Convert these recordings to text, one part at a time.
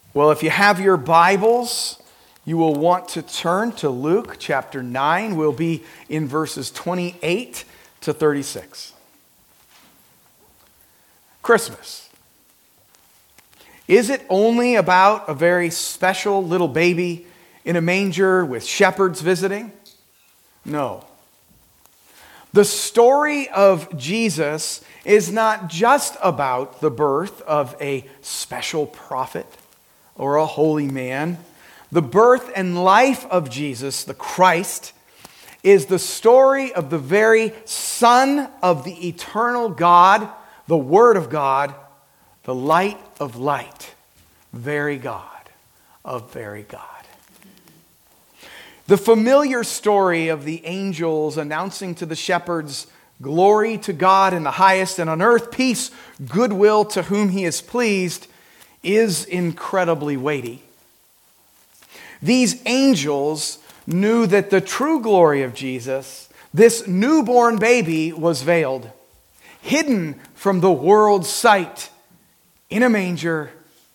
Well, if you have your Bibles, you will want to turn to Luke chapter 9. We'll be in verses 28 to 36. Christmas. Is it only about a very special little baby in a manger with shepherds visiting? No. The story of Jesus is not just about the birth of a special prophet or a holy man. The birth and life of Jesus, the Christ, is the story of the very Son of the eternal God, the Word of God, the light of light, very God of very God. The familiar story of the angels announcing to the shepherds, "Glory to God in the highest, and on earth peace, goodwill to whom He is pleased," is incredibly weighty. These angels knew that the true glory of Jesus, this newborn baby, was veiled, hidden from the world's sight in a manger.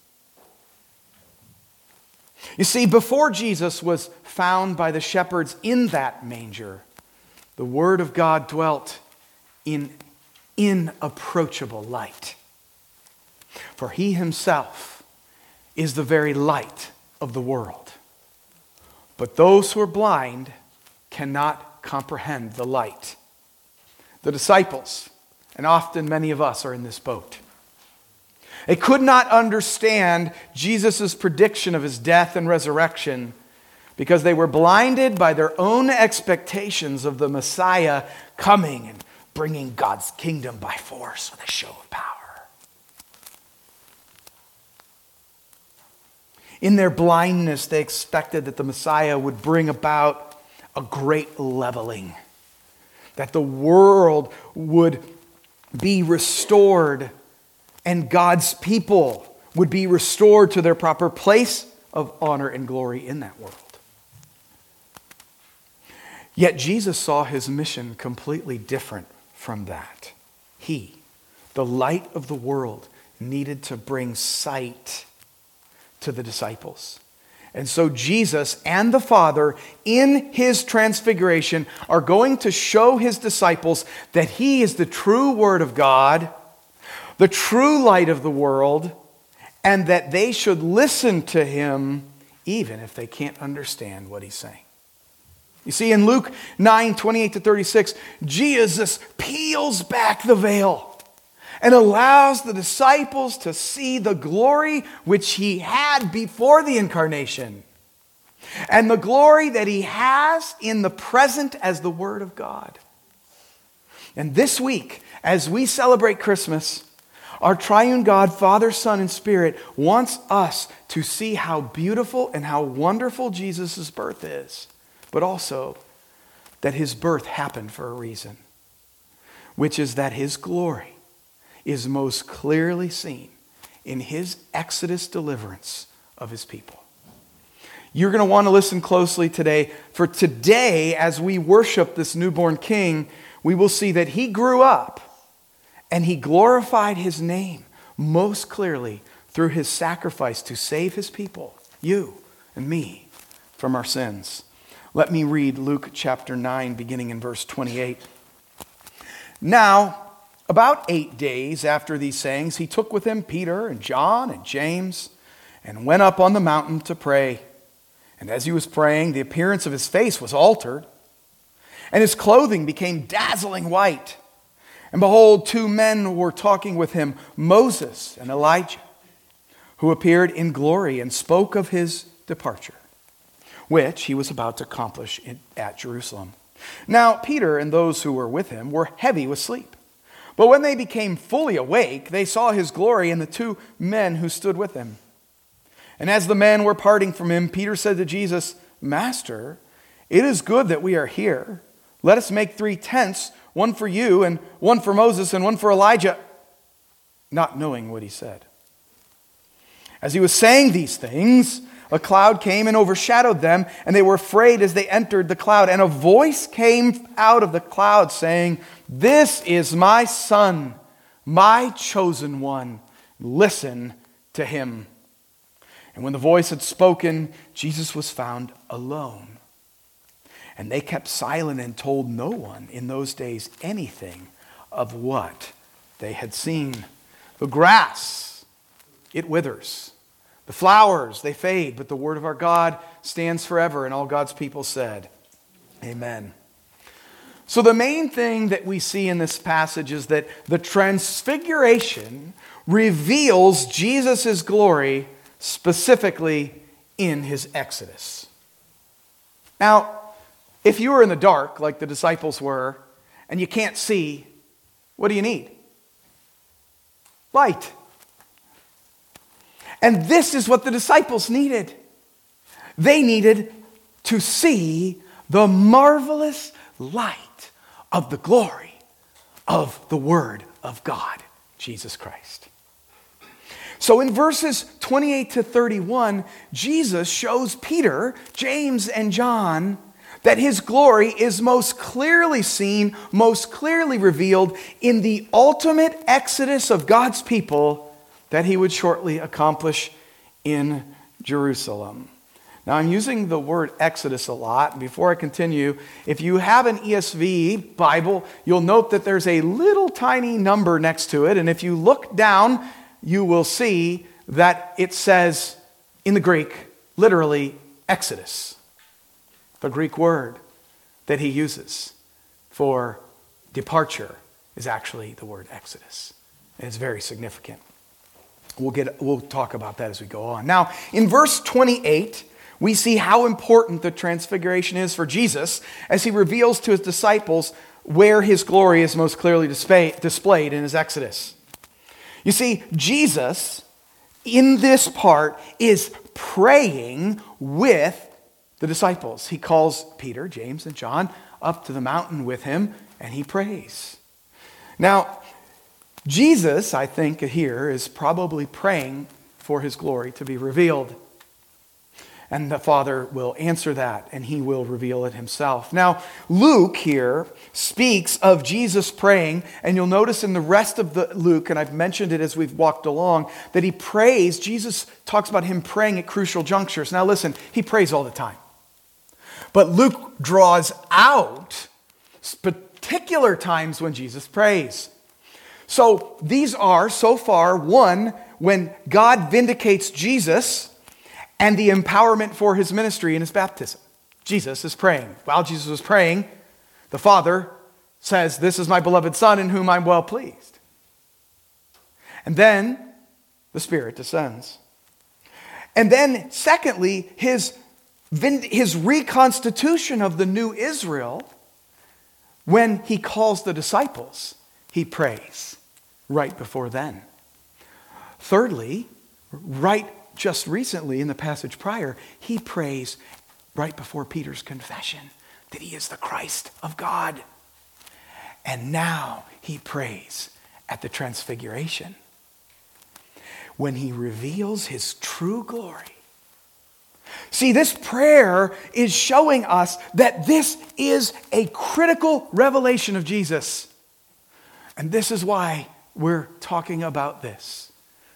You see, before Jesus was found by the shepherds in that manger, the Word of God dwelt in inapproachable light. For He Himself is the very light of the world. But those who are blind cannot comprehend the light. The disciples, and often many of us, are in this boat. They could not understand Jesus' prediction of His death and resurrection because they were blinded by their own expectations of the Messiah coming and bringing God's kingdom by force with a show of power. In their blindness, they expected that the Messiah would bring about a great leveling, that the world would be restored and God's people would be restored to their proper place of honor and glory in that world. Yet Jesus saw His mission completely different from that. He, the light of the world, needed to bring sight to the disciples. And so Jesus and the Father, in His transfiguration, are going to show His disciples that He is the true Word of God, the true light of the world, and that they should listen to Him even if they can't understand what He's saying. You see, in Luke 9, 28 to 36, Jesus peels back the veil and allows the disciples to see the glory which He had before the incarnation and the glory that He has in the present as the Word of God. And this week, as we celebrate Christmas, our triune God, Father, Son, and Spirit, wants us to see how beautiful and how wonderful Jesus' birth is, but also that His birth happened for a reason, which is that His glory is most clearly seen in His Exodus deliverance of His people. You're going to want to listen closely today, for today, as we worship this newborn King, we will see that He grew up and He glorified His name most clearly through His sacrifice to save His people, you and me, from our sins. Let me read Luke chapter 9, beginning in verse 28. Now, about 8 days after these sayings, He took with Him Peter and John and James and went up on the mountain to pray. And as He was praying, the appearance of His face was altered, and His clothing became dazzling white. And behold, 2 men were talking with Him, Moses and Elijah, who appeared in glory and spoke of His departure, which He was about to accomplish at Jerusalem. Now Peter and those who were with Him were heavy with sleep. But when they became fully awake, they saw His glory and the 2 men who stood with Him. And as the men were parting from Him, Peter said to Jesus, "Master, it is good that we are here. Let us make 3 tents, one for you, and one for Moses, and one for Elijah," not knowing what He said. As He was saying these things, a cloud came and overshadowed them, and they were afraid as they entered the cloud. And a voice came out of the cloud saying, "This is my Son, my chosen one. Listen to Him." And when the voice had spoken, Jesus was found alone. And they kept silent and told no one in those days anything of what they had seen. The grass, it withers. The flowers, they fade, but the word of our God stands forever. And all God's people said, Amen. So the main thing that we see in this passage is that the transfiguration reveals Jesus' glory specifically in his exodus. Now, if you were in the dark like the disciples were and you can't see, what do you need? Light. And this is what the disciples needed. They needed to see the marvelous light of the glory of the Word of God, Jesus Christ. So in verses 28 to 31, Jesus shows Peter, James, and John that his glory is most clearly seen, most clearly revealed in the ultimate exodus of God's people that he would shortly accomplish in Jerusalem. Now, I'm using the word exodus a lot. Before I continue, if you have an ESV Bible, you'll note that there's a little tiny number next to it. And if you look down, you will see that it says in the Greek, literally, Exodus. The Greek word that he uses for departure is actually the word Exodus. And it's very significant. We'll talk about that as we go on. Now, in verse 28, we see how important the transfiguration is for Jesus as he reveals to his disciples where his glory is most clearly displayed in his exodus. You see, Jesus, in this part, is praying with the disciples. He calls Peter, James, and John up to the mountain with him, and he prays. Now, Jesus, I think, here is probably praying for his glory to be revealed. And the Father will answer that, and he will reveal it himself. Now, Luke here speaks of Jesus praying, and you'll notice in the rest of Luke, and I've mentioned it as we've walked along, that he prays. Jesus talks about him praying at crucial junctures. Now listen, he prays all the time. But Luke draws out particular times when Jesus prays. So these are, so far, one, when God vindicates Jesus and the empowerment for his ministry in his baptism. Jesus is praying. While Jesus was praying, the Father says, "This is my beloved Son in whom I'm well pleased." And then the Spirit descends. And then, secondly, his reconstitution of the new Israel, when he calls the disciples, he prays right before then. Thirdly, right just recently in the passage prior, he prays right before Peter's confession that he is the Christ of God. And now he prays at the transfiguration when he reveals his true glory. See, this prayer is showing us that this is a critical revelation of Jesus. And this is why we're talking about this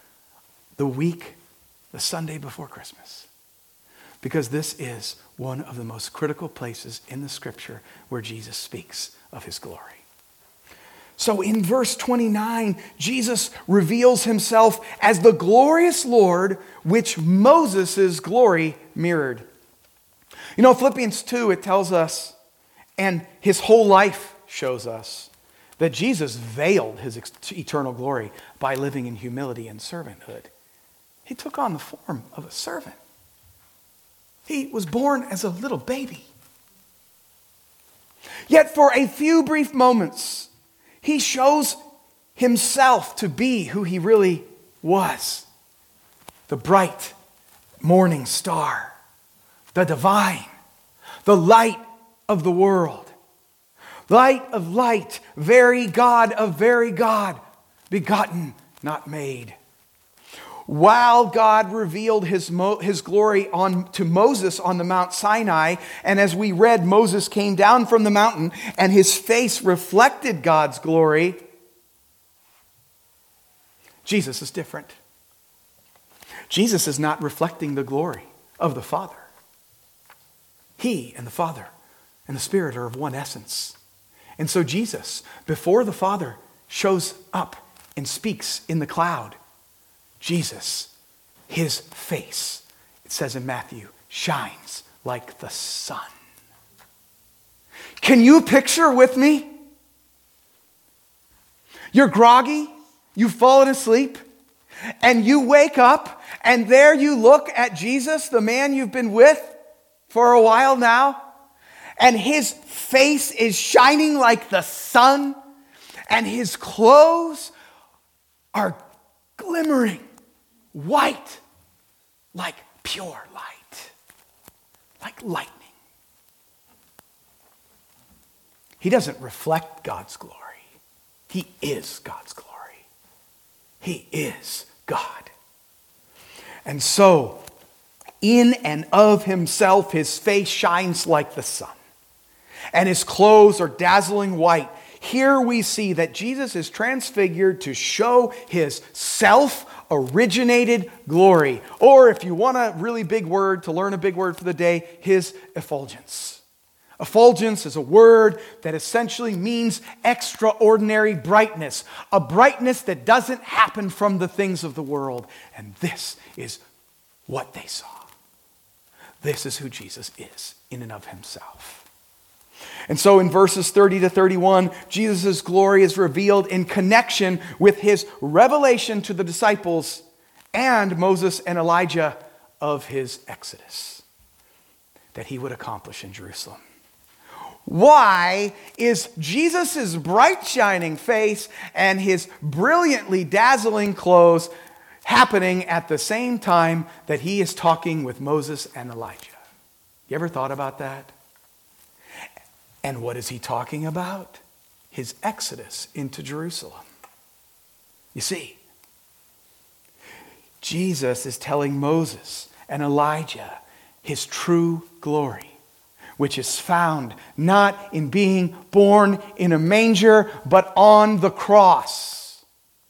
the Sunday before Christmas. Because this is one of the most critical places in the Scripture where Jesus speaks of his glory. So in verse 29, Jesus reveals himself as the glorious Lord, which Moses' glory mirrored. You know, Philippians 2, it tells us, and his whole life shows us, that Jesus veiled his eternal glory by living in humility and servanthood. He took on the form of a servant. He was born as a little baby. Yet for a few brief moments, he shows himself to be who he really was. The bright morning star, the divine, the light of the world. Light of light, very God of very God, begotten, not made. While God revealed his glory to Moses on the Mount Sinai, and as we read, Moses came down from the mountain and his face reflected God's glory, Jesus is different. Jesus is not reflecting the glory of the Father. He and the Father and the Spirit are of one essence. And so Jesus, before the Father shows up and speaks in the cloud, Jesus, his face, it says in Matthew, shines like the sun. Can you picture with me? You're groggy, you've fallen asleep, and you wake up, and there you look at Jesus, the man you've been with for a while now, and his face is shining like the sun, and his clothes are glimmering white like pure light, like lightning. He doesn't reflect God's glory. He is God's glory. He is God. And so, in and of himself, his face shines like the sun, and his clothes are dazzling white. Here we see that Jesus is transfigured to show his self-originated glory. Or if you want a really big word, to learn a big word for the day, his effulgence. Effulgence is a word that essentially means extraordinary brightness. A brightness that doesn't happen from the things of the world. And this is what they saw. This is who Jesus is in and of himself. And so in verses 30 to 31, Jesus' glory is revealed in connection with his revelation to the disciples and Moses and Elijah of his exodus that he would accomplish in Jerusalem. Why is Jesus' bright shining face and his brilliantly dazzling clothes happening at the same time that he is talking with Moses and Elijah? You ever thought about that? And what is he talking about? His exodus into Jerusalem. You see, Jesus is telling Moses and Elijah his true glory, which is found not in being born in a manger, but on the cross.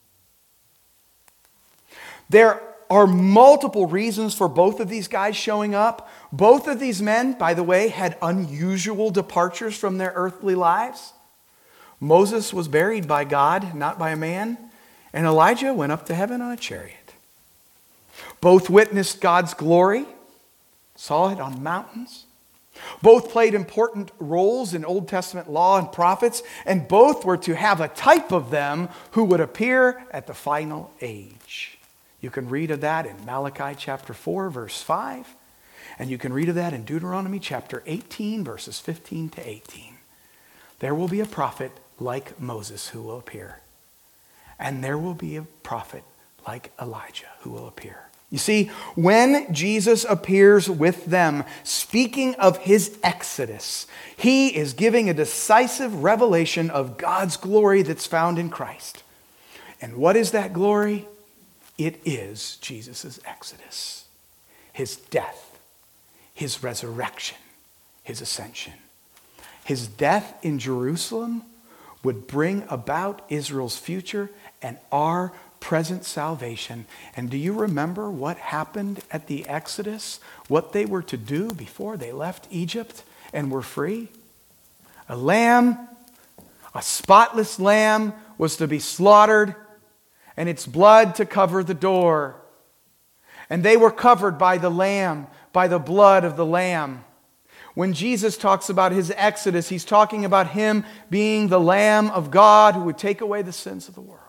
There are multiple reasons for both of these guys showing up. Both of these men, by the way, had unusual departures from their earthly lives. Moses was buried by God, not by a man, and Elijah went up to heaven on a chariot. Both witnessed God's glory, saw it on mountains. Both played important roles in Old Testament law and prophets, and both were to have a type of them who would appear at the final age. You can read of that in Malachi chapter 4, verse 5. And you can read of that in Deuteronomy chapter 18, verses 15 to 18. There will be a prophet like Moses who will appear. And there will be a prophet like Elijah who will appear. You see, when Jesus appears with them, speaking of his exodus, he is giving a decisive revelation of God's glory that's found in Christ. And what is that glory? It is Jesus' exodus, his death, his resurrection, his ascension. His death in Jerusalem would bring about Israel's future and our present salvation. And do you remember what happened at the Exodus? What they were to do before they left Egypt and were free? A lamb, a spotless lamb, was to be slaughtered, and its blood to cover the door. And they were covered by the lamb, by the blood of the lamb. When Jesus talks about his exodus, he's talking about him being the Lamb of God who would take away the sins of the world.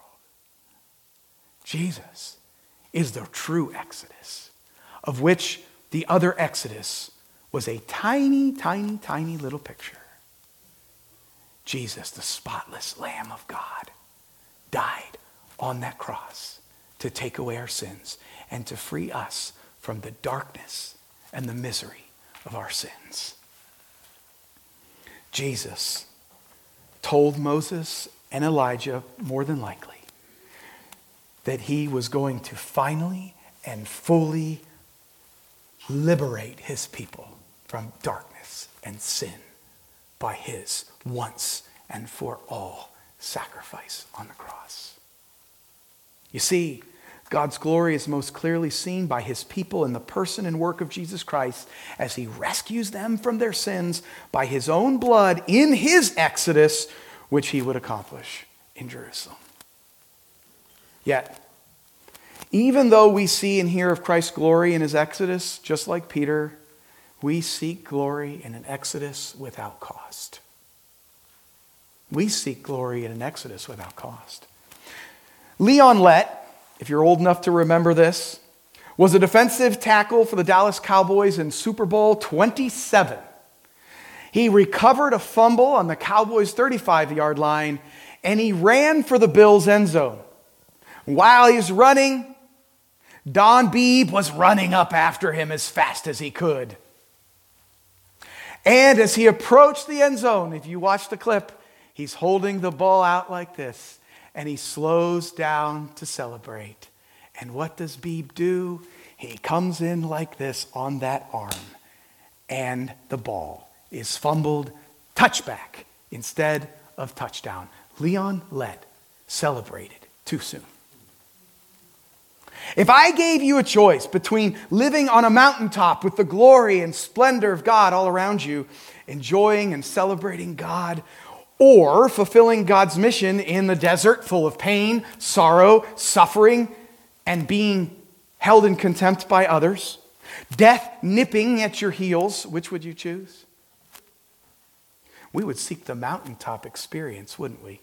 Jesus is the true exodus, of which the other exodus was a tiny, tiny, tiny little picture. Jesus, the spotless Lamb of God, died on that cross to take away our sins and to free us from the darkness and the misery of our sins. Jesus told Moses and Elijah, more than likely, that he was going to finally and fully liberate his people from darkness and sin by his once and for all sacrifice on the cross. You see, God's glory is most clearly seen by his people in the person and work of Jesus Christ as he rescues them from their sins by his own blood in his exodus, which he would accomplish in Jerusalem. Yet, even though we see and hear of Christ's glory in his exodus, just like Peter, we seek glory in an exodus without cost. We seek glory in an exodus without cost. Leon Lett, if you're old enough to remember this, was a defensive tackle for the Dallas Cowboys in Super Bowl 27. He recovered a fumble on the Cowboys' 35-yard line, and he ran for the Bills' end zone. While he was running, Don Beebe was running up after him as fast as he could. And as he approached the end zone, if you watch the clip, he's holding the ball out like this. And he slows down to celebrate. And what does Beebe do? He comes in like this on that arm. And the ball is fumbled, touchback, instead of touchdown. Leon Lett celebrated too soon. If I gave you a choice between living on a mountaintop with the glory and splendor of God all around you, enjoying and celebrating God, or fulfilling God's mission in the desert full of pain, sorrow, suffering, and being held in contempt by others, death nipping at your heels, which would you choose? We would seek the mountaintop experience, wouldn't we?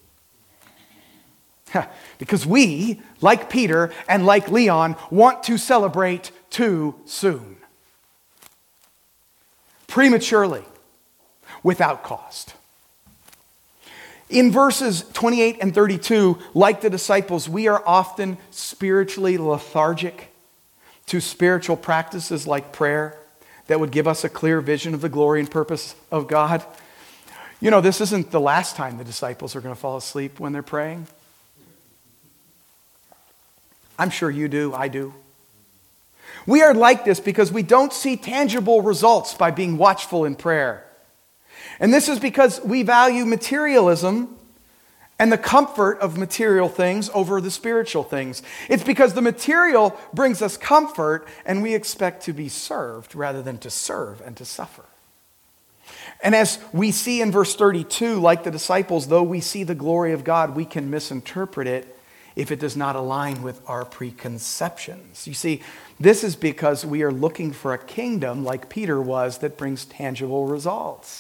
Because we, like Peter and like Leon, want to celebrate too soon. Prematurely, without cost. In verses 28 and 32, like the disciples, we are often spiritually lethargic to spiritual practices like prayer that would give us a clear vision of the glory and purpose of God. You know, this isn't the last time the disciples are going to fall asleep when they're praying. I'm sure you do, I do. We are like this because we don't see tangible results by being watchful in prayer. And this is because we value materialism and the comfort of material things over the spiritual things. It's because the material brings us comfort and we expect to be served rather than to serve and to suffer. And as we see in verse 32, like the disciples, though we see the glory of God, we can misinterpret it if it does not align with our preconceptions. You see, this is because we are looking for a kingdom, like Peter was, that brings tangible results.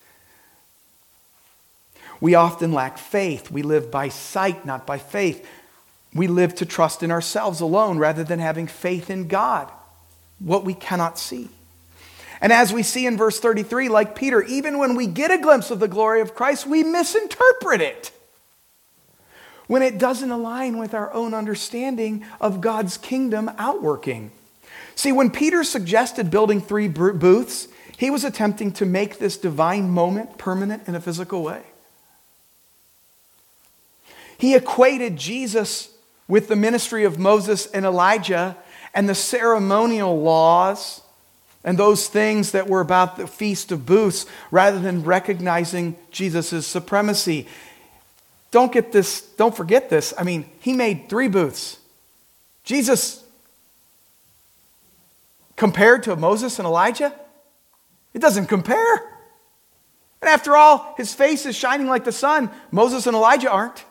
We often lack faith. We live by sight, not by faith. We live to trust in ourselves alone rather than having faith in God, what we cannot see. And as we see in verse 33, like Peter, even when we get a glimpse of the glory of Christ, we misinterpret it when it doesn't align with our own understanding of God's kingdom outworking. See, when Peter suggested building 3 booths, he was attempting to make this divine moment permanent in a physical way. He equated Jesus with the ministry of Moses and Elijah and the ceremonial laws and those things that were about the Feast of Booths rather than recognizing Jesus' supremacy. Don't forget this. I mean, he made 3 booths. Jesus, compared to Moses and Elijah, it doesn't compare. And after all, his face is shining like the sun. Moses and Elijah aren't.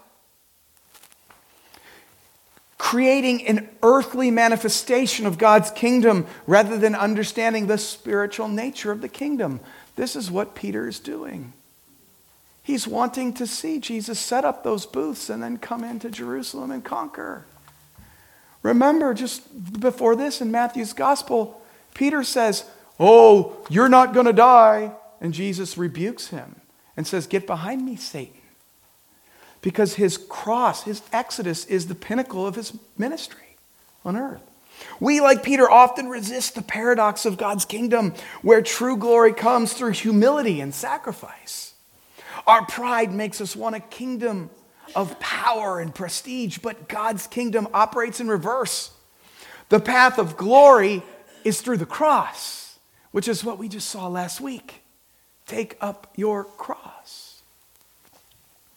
Creating an earthly manifestation of God's kingdom rather than understanding the spiritual nature of the kingdom. This is what Peter is doing. He's wanting to see Jesus set up those booths and then come into Jerusalem and conquer. Remember, just before this in Matthew's gospel, Peter says, "Oh, you're not going to die." And Jesus rebukes him and says, "Get behind me, Satan." Because his cross, his exodus, is the pinnacle of his ministry on earth. We, like Peter, often resist the paradox of God's kingdom, where true glory comes through humility and sacrifice. Our pride makes us want a kingdom of power and prestige, but God's kingdom operates in reverse. The path of glory is through the cross, which is what we just saw last week. Take up your cross.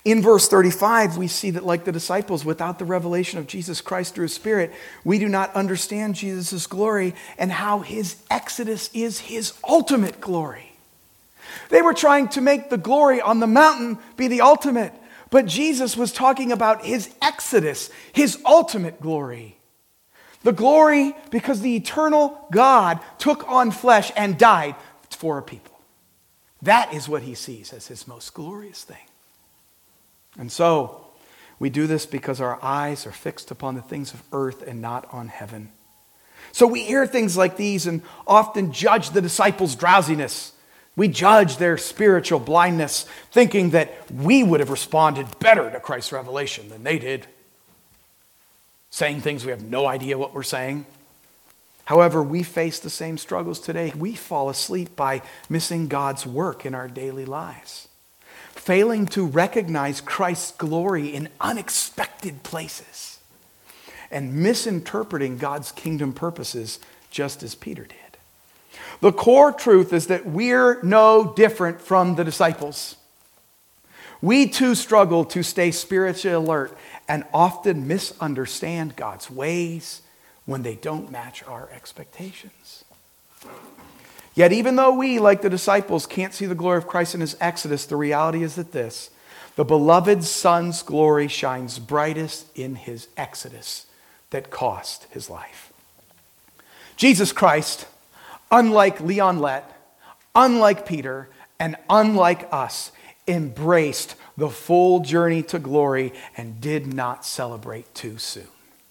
In verse 35, we see that like the disciples, without the revelation of Jesus Christ through his Spirit, we do not understand Jesus' glory and how his exodus is his ultimate glory. They were trying to make the glory on the mountain be the ultimate, but Jesus was talking about his exodus, his ultimate glory. The glory because the eternal God took on flesh and died for a people. That is what he sees as his most glorious thing. And so, we do this because our eyes are fixed upon the things of earth and not on heaven. So we hear things like these and often judge the disciples' drowsiness. We judge their spiritual blindness, thinking that we would have responded better to Christ's revelation than they did. Saying things we have no idea what we're saying. However, we face the same struggles today. We fall asleep by missing God's work in our daily lives. Failing to recognize Christ's glory in unexpected places. And misinterpreting God's kingdom purposes just as Peter did. The core truth is that we're no different from the disciples. We too struggle to stay spiritually alert and often misunderstand God's ways when they don't match our expectations. Yet even though we, like the disciples, can't see the glory of Christ in his exodus, the reality is that the beloved Son's glory shines brightest in his exodus that cost his life. Jesus Christ, unlike Leon Lett, unlike Peter, and unlike us, embraced the full journey to glory and did not celebrate too soon.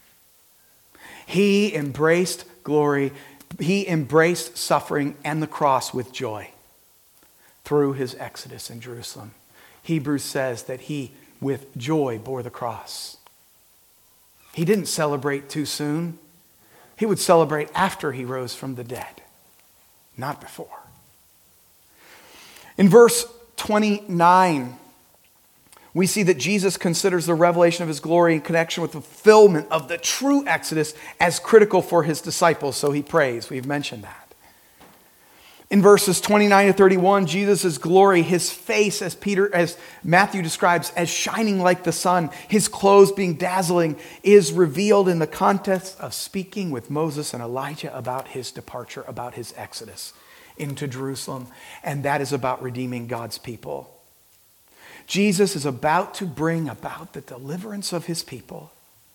He embraced glory. He embraced suffering and the cross with joy through his exodus in Jerusalem. Hebrews says that he, with joy, bore the cross. He didn't celebrate too soon. He would celebrate after he rose from the dead, not before. In verse 29, we see that Jesus considers the revelation of his glory in connection with the fulfillment of the true Exodus as critical for his disciples. So he prays. We've mentioned that. In verses 29 to 31, Jesus' glory, his face, as Matthew describes, as shining like the sun, his clothes being dazzling, is revealed in the context of speaking with Moses and Elijah about his departure, about his exodus into Jerusalem. And that is about redeeming God's people. Jesus is about to bring about the deliverance of his people.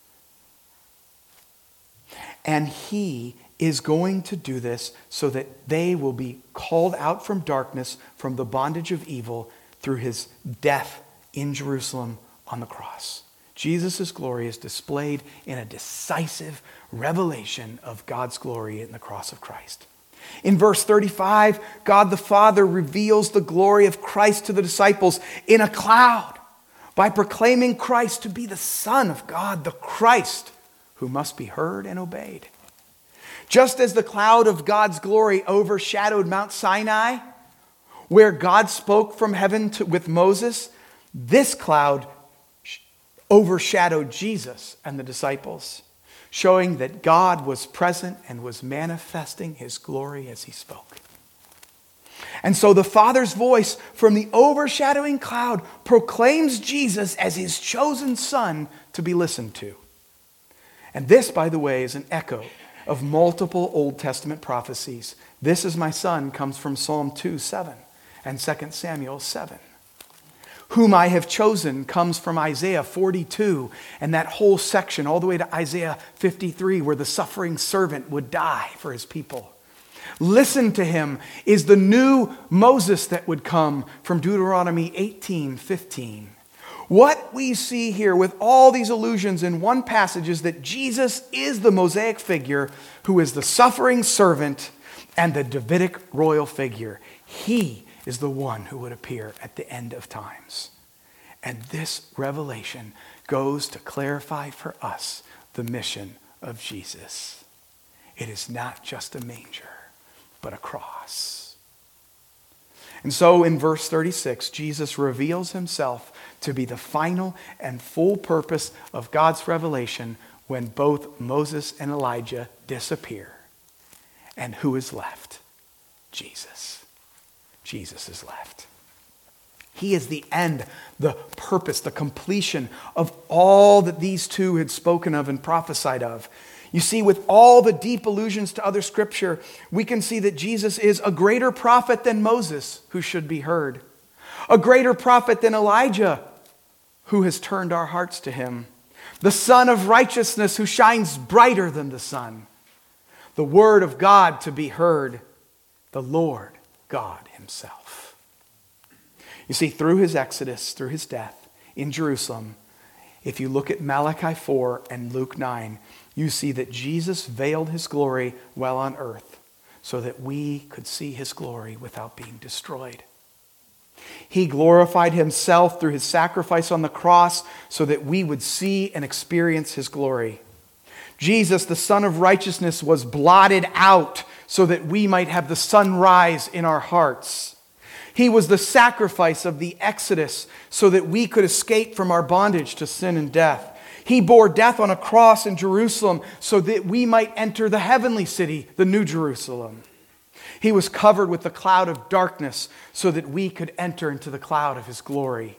And he is going to do this so that they will be called out from darkness, from the bondage of evil, through his death in Jerusalem on the cross. Jesus' glory is displayed in a decisive revelation of God's glory in the cross of Christ. In verse 35, God the Father reveals the glory of Christ to the disciples in a cloud by proclaiming Christ to be the Son of God, the Christ, who must be heard and obeyed. Just as the cloud of God's glory overshadowed Mount Sinai, where God spoke from heaven with Moses, this cloud overshadowed Jesus and the disciples, showing that God was present and was manifesting his glory as he spoke. And so the Father's voice from the overshadowing cloud proclaims Jesus as his chosen Son to be listened to. And this, by the way, is an echo of multiple Old Testament prophecies. This is my Son comes from Psalm 2:7 and 2 Samuel 7. Whom I have chosen comes from Isaiah 42 and that whole section all the way to Isaiah 53 where the suffering servant would die for his people. Listen to him is the new Moses that would come from Deuteronomy 18:15. What we see here with all these allusions in one passage is that Jesus is the Mosaic figure who is the suffering servant and the Davidic royal figure. He is the one who would appear at the end of times. And this revelation goes to clarify for us the mission of Jesus. It is not just a manger, but a cross. And so in verse 36, Jesus reveals himself to be the final and full purpose of God's revelation when both Moses and Elijah disappear. And who is left? Jesus. Jesus is left. He is the end, the purpose, the completion of all that these two had spoken of and prophesied of. You see, with all the deep allusions to other scripture, we can see that Jesus is a greater prophet than Moses, who should be heard. A greater prophet than Elijah, who has turned our hearts to him. The Son of righteousness, who shines brighter than the sun. The Word of God to be heard. The Lord God himself. You see, through his exodus, through his death in Jerusalem, if you look at Malachi 4 and Luke 9, you see that Jesus veiled his glory while on earth so that we could see his glory without being destroyed. He glorified himself through his sacrifice on the cross so that we would see and experience his glory. Jesus, the Son of righteousness, was blotted out so that we might have the sunrise in our hearts. He was the sacrifice of the Exodus so that we could escape from our bondage to sin and death. He bore death on a cross in Jerusalem so that we might enter the heavenly city, the New Jerusalem. He was covered with the cloud of darkness so that we could enter into the cloud of his glory.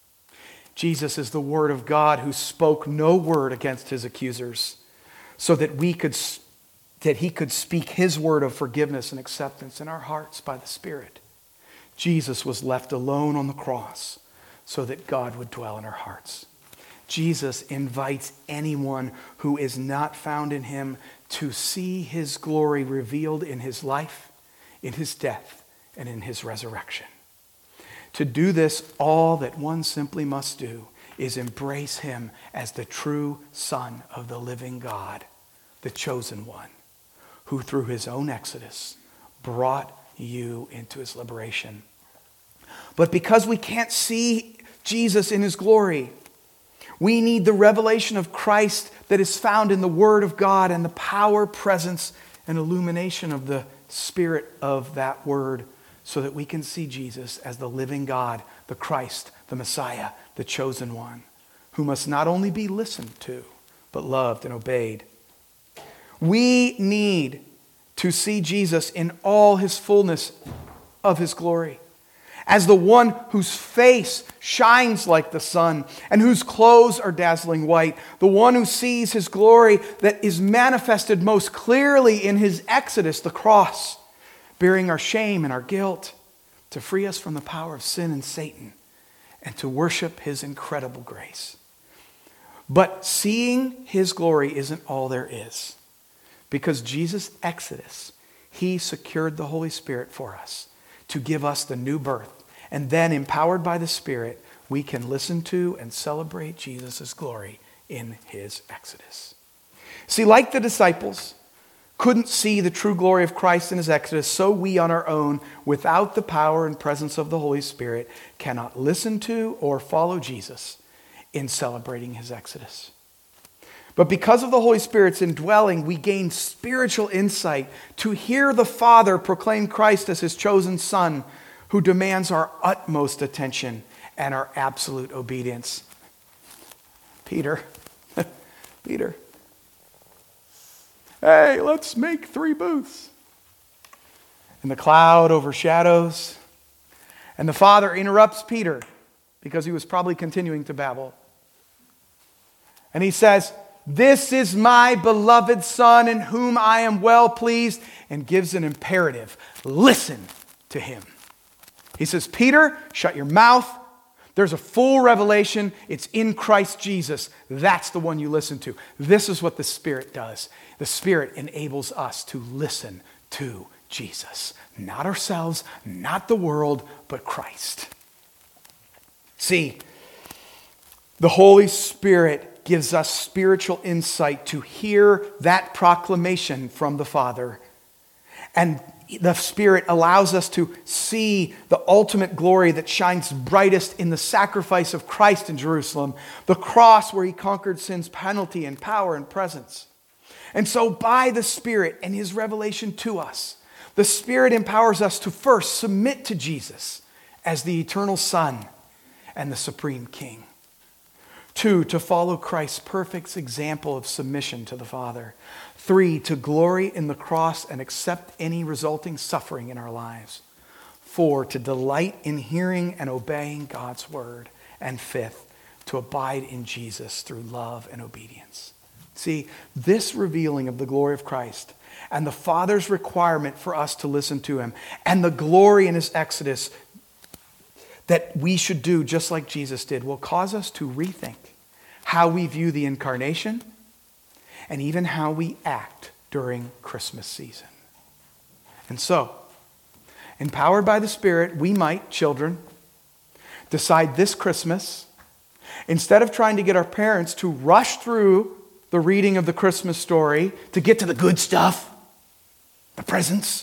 Jesus is the Word of God who spoke no word against his accusers so that he could speak his word of forgiveness and acceptance in our hearts by the Spirit. Jesus was left alone on the cross so that God would dwell in our hearts. Jesus invites anyone who is not found in him to see his glory revealed in his life, in his death, and in his resurrection. To do this, all that one simply must do is embrace him as the true Son of the living God, the chosen one, who through his own exodus brought you into his liberation. But because we can't see Jesus in his glory, we need the revelation of Christ that is found in the Word of God and the power, presence, and illumination of the Spirit of that Word so that we can see Jesus as the living God, the Christ, the Messiah, the chosen one, who must not only be listened to, but loved and obeyed. We need to see Jesus in all his fullness of his glory, as the one whose face shines like the sun and whose clothes are dazzling white, the one who sees his glory that is manifested most clearly in his exodus, the cross, bearing our shame and our guilt to free us from the power of sin and Satan and to worship his incredible grace. But seeing his glory isn't all there is, because Jesus' exodus, he secured the Holy Spirit for us to give us the new birth. And then, empowered by the Spirit, we can listen to and celebrate Jesus' glory in his exodus. See, like the disciples couldn't see the true glory of Christ in his exodus, so we on our own, without the power and presence of the Holy Spirit, cannot listen to or follow Jesus in celebrating his exodus. But because of the Holy Spirit's indwelling, we gain spiritual insight to hear the Father proclaim Christ as his chosen Son, who demands our utmost attention and our absolute obedience. Peter, hey, let's make 3 booths. And the cloud overshadows, and the Father interrupts Peter because he was probably continuing to babble. And he says, "This is my beloved Son in whom I am well pleased," and gives an imperative. Listen to him. He says, Peter, shut your mouth. There's a full revelation. It's in Christ Jesus. That's the one you listen to. This is what the Spirit does. The Spirit enables us to listen to Jesus. Not ourselves, not the world, but Christ. See, the Holy Spirit gives us spiritual insight to hear that proclamation from the Father. And the Spirit allows us to see the ultimate glory that shines brightest in the sacrifice of Christ in Jerusalem, the cross where he conquered sin's penalty and power and presence. And so by the Spirit and his revelation to us, the Spirit empowers us to first submit to Jesus as the eternal Son and the supreme King. 2, to follow Christ's perfect example of submission to the Father. 3, to glory in the cross and accept any resulting suffering in our lives. 4, to delight in hearing and obeying God's word. And 5th, to abide in Jesus through love and obedience. See, this revealing of the glory of Christ and the Father's requirement for us to listen to him and the glory in his exodus that we should do just like Jesus did will cause us to rethink how we view the incarnation and even how we act during Christmas season. And so, empowered by the Spirit, we might, children, decide this Christmas, instead of trying to get our parents to rush through the reading of the Christmas story to get to the good stuff, the presents,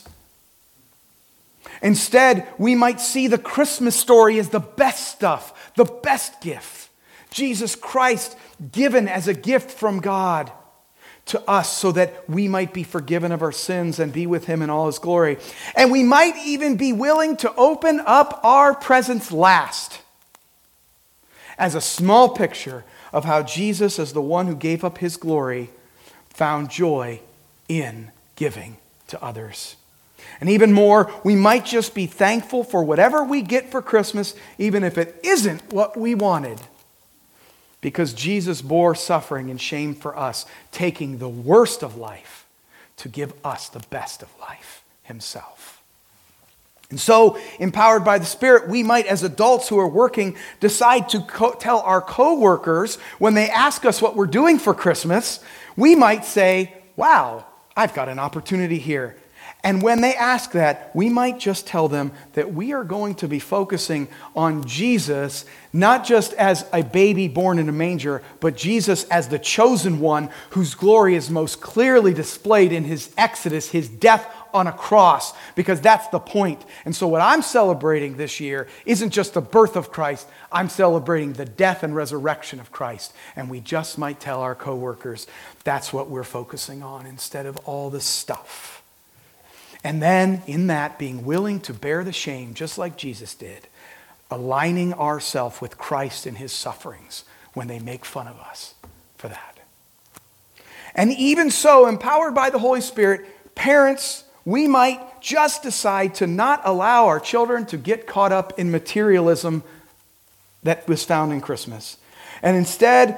instead, we might see the Christmas story as the best stuff, the best gift. Jesus Christ given as a gift from God to us so that we might be forgiven of our sins and be with him in all his glory. And we might even be willing to open up our presents last as a small picture of how Jesus, as the one who gave up his glory, found joy in giving to others. And even more, we might just be thankful for whatever we get for Christmas, even if it isn't what we wanted. Because Jesus bore suffering and shame for us, taking the worst of life to give us the best of life himself. And so, empowered by the Spirit, we might, as adults who are working, decide to tell our co-workers when they ask us what we're doing for Christmas, we might say, wow, I've got an opportunity here. And when they ask that, we might just tell them that we are going to be focusing on Jesus, not just as a baby born in a manger, but Jesus as the chosen one whose glory is most clearly displayed in his exodus, his death on a cross, because that's the point. And so what I'm celebrating this year isn't just the birth of Christ, I'm celebrating the death and resurrection of Christ. And we just might tell our coworkers that's what we're focusing on instead of all this stuff. And then, in that, being willing to bear the shame, just like Jesus did, aligning ourselves with Christ in his sufferings when they make fun of us for that. And even so, empowered by the Holy Spirit, parents, we might just decide to not allow our children to get caught up in materialism that was found in Christmas. And instead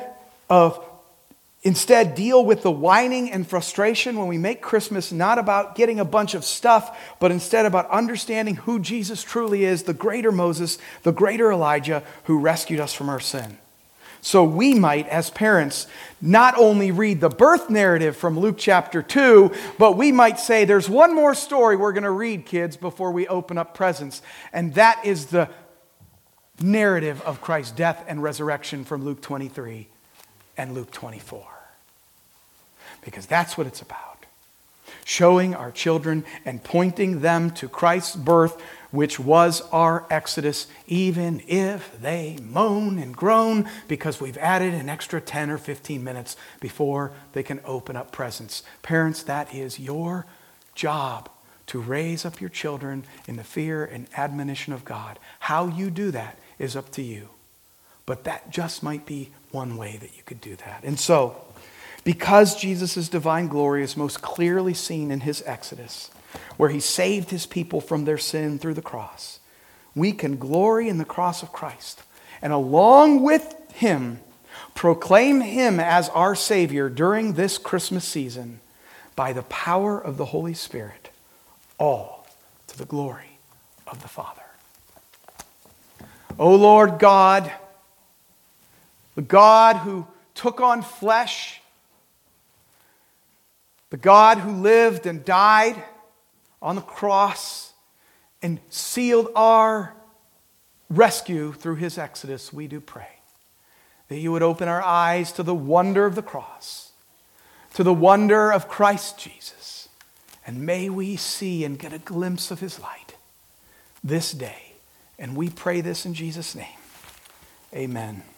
deal with the whining and frustration when we make Christmas not about getting a bunch of stuff, but instead about understanding who Jesus truly is, the greater Moses, the greater Elijah who rescued us from our sin. So we might, as parents, not only read the birth narrative from Luke chapter 2, but we might say there's one more story we're going to read, kids, before we open up presents. And that is the narrative of Christ's death and resurrection from Luke 23 and Luke 24. Because that's what it's about. Showing our children and pointing them to Christ's birth, which was our exodus, even if they moan and groan because we've added an extra 10 or 15 minutes before they can open up presents. Parents, that is your job, to raise up your children in the fear and admonition of God. How you do that is up to you. But that just might be one way that you could do that. And so, because Jesus' divine glory is most clearly seen in his exodus, where he saved his people from their sin through the cross, we can glory in the cross of Christ. And along with him, proclaim him as our Savior during this Christmas season by the power of the Holy Spirit, all to the glory of the Father. O Lord God, the God who took on flesh, the God who lived and died on the cross and sealed our rescue through his exodus, we do pray that you would open our eyes to the wonder of the cross, to the wonder of Christ Jesus, and may we see and get a glimpse of his light this day. And we pray this in Jesus' name. Amen.